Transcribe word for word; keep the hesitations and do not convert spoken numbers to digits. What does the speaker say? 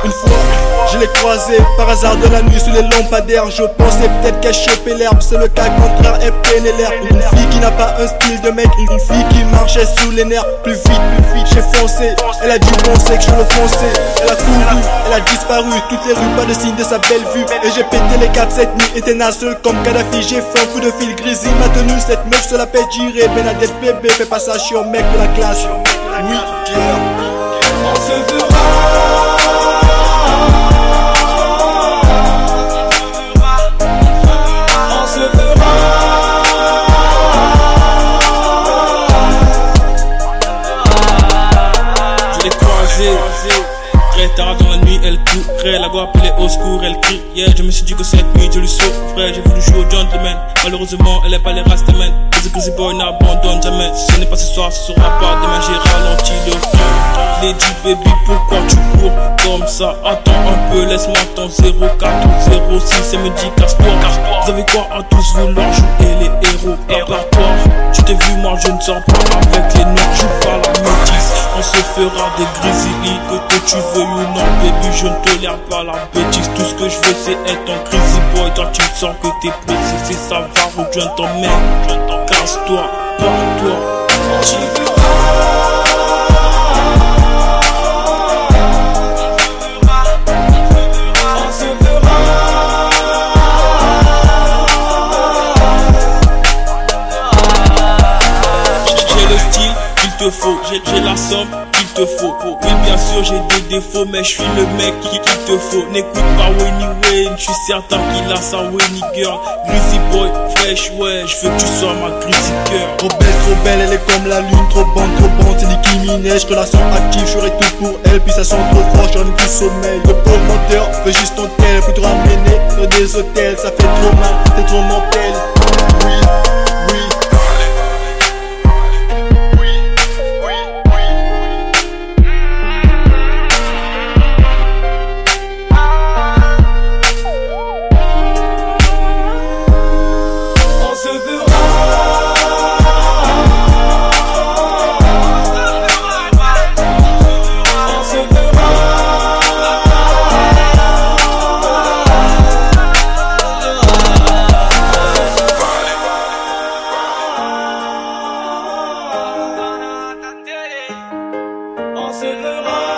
Une fois, je l'ai croisé par hasard de la nuit sous les lampadaires. Je pensais peut-être qu'elle chopait l'herbe, c'est le cas contraire, elle peinait l'herbe. Une fille qui n'a pas un style de mec, une fille qui marchait sous les nerfs. Plus vite, plus vite, j'ai foncé. Elle a dû penser que je le fonçais. Elle a couru, elle a disparu, toutes les rues, pas de signe de sa belle vue. Et j'ai pété les quatre cette nuit, était nasseux comme Kadhafi. J'ai fait un coup de fil grisé, ma tenue, cette meuf se la fait tirer. Benadette bébé, fais pas ça, je suis un mec de la classe. Oui, on se verra. Très tard dans la nuit, elle courait, la voix appelée au secours, elle criait. Yeah, je me suis dit que cette nuit je lui sauverais. J'ai voulu jouer au gentleman, malheureusement elle est pas les rastaman. Les Grizzly Boy n'abandonnent jamais. Si ce n'est pas ce soir, ce sera pas demain. J'ai ralenti le feu. Je l'ai dit baby, pourquoi tu cours comme ça? Attends un peu, laisse-moi ton zéro quatre ou zéro six et me dis casse-toi. Vous avez quoi à tous vouloir jouer les héros? À part toi, tu t'es vu, moi je ne sors pas avec les noirs, je joue pas la métisse. On se fera des grizzly, que, que tu veuilles ou non baby, je ne tolère pas la bêtise. Tout ce que je veux c'est être un crazy boy. Toi tu sens que t'es précis, c'est ça va ou je ne t'emmène. Casse-toi, pars-toi. Tu verras. Faut, j'ai, j'ai la somme qu'il te faut. Oui bien sûr j'ai des défauts, mais je suis le mec qu'il te faut. N'écoute pas Winnie Wayne, je suis certain qu'il a sa Winnie girl. Grizzly boy, fresh, ouais, je veux que tu sois ma Grizzly girl. Trop belle, trop belle, elle est comme la lune, trop bonne, trop bonne, c'est Nicki Minaj. Relation active, j'aurai tout pour elle, puis ça sent trop fort, j'en ai plus sommeil. Le promoteur veut juste ton tel, puis te ramener dans des hôtels, ça fait trop mal, t'es trop mortel. Oui. On se verra.